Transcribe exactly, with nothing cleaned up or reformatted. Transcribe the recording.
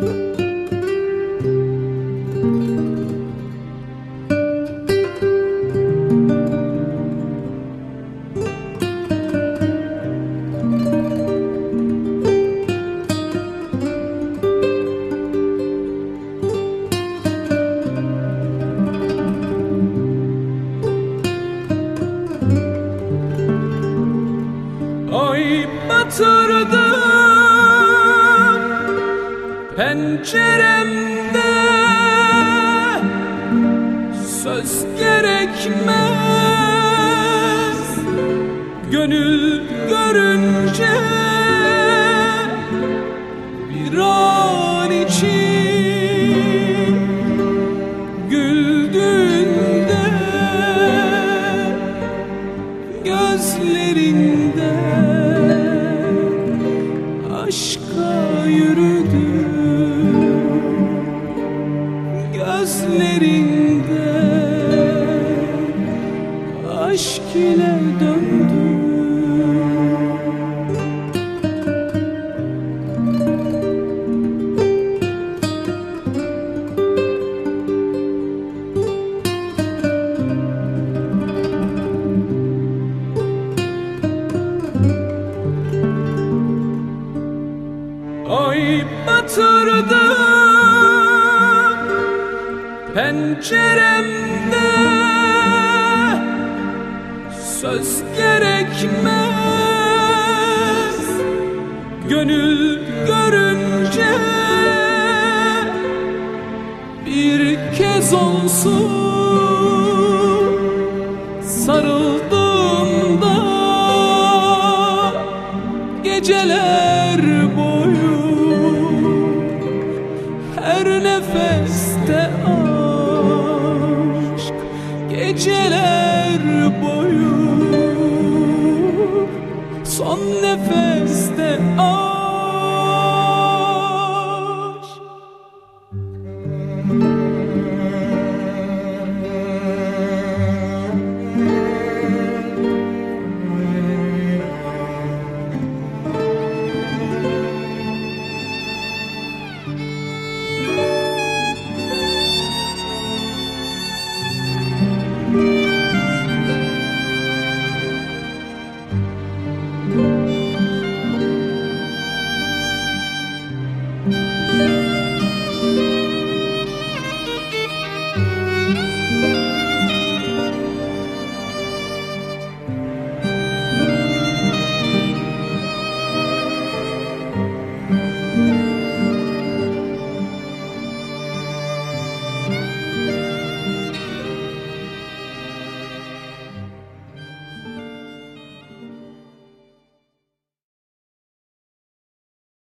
Ay batırdım penceremde, söz gerekmez gönül görünce, bir an için güldüğünde gözlerinde aşka yürüdüm, gözlerinde aşk ile döndüm. Ay batırdım penceremde, söz gerekmez gönül görünce, bir kez olsun sarıldığımda geceler boyu, her nefeste aşk, geceler boyu, son nefeste aşk. Müzik